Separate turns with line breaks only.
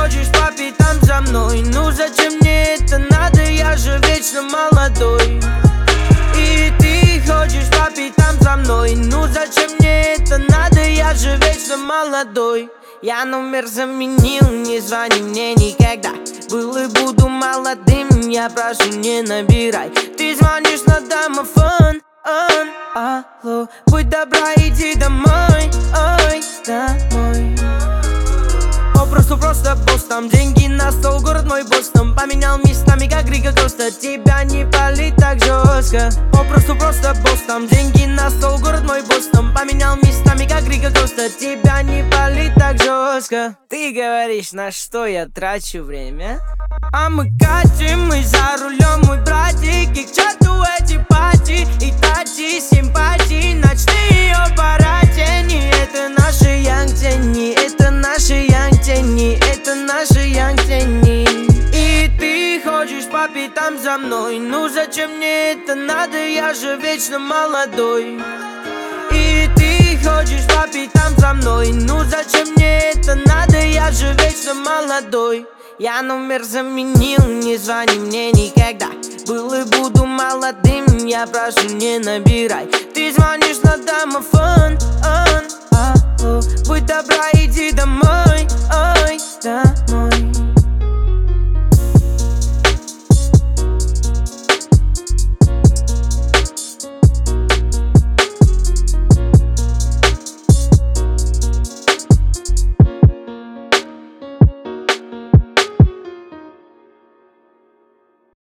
ходишь по пятам за мной. Ну зачем мне это надо, я же вечно молодой. И ты ходишь по пятам за мной. Ну зачем мне это надо, я же вечно молодой. Я номер заменил, не звони мне никогда. Был и буду молодым, я прошу, не набирай. Ты звонишь на домофон, алло, будь добра, иди домой, ой, домой. Просто босс, там деньги на стол, город мой босс. Там поменял местами, как Рига Коста. Тебя не палит так жестко. Просто босс, там деньги на стол, город мой босс. Там поменял местами, как Рига Коста. Тебя не палит так жестко. Ты говоришь, на что я трачу время? А мы катим, мы за рулем, мой братик. И к черту эти пати и тати, симпатии, ночные оборотени. Это наши янг-тени, это наши янг-тени, это наши янг-тени. И ты ходишь по пятам за мной. Ну зачем мне это надо, я же вечно молодой. И ты ходишь по пятам за мной. Ну зачем мне это надо, я же вечно молодой. Я номер заменил, не звони мне никогда. Был и буду молодым, я прошу, не набирай. Ты звонишь на домофон, алло, будь добра, иди домой, ой.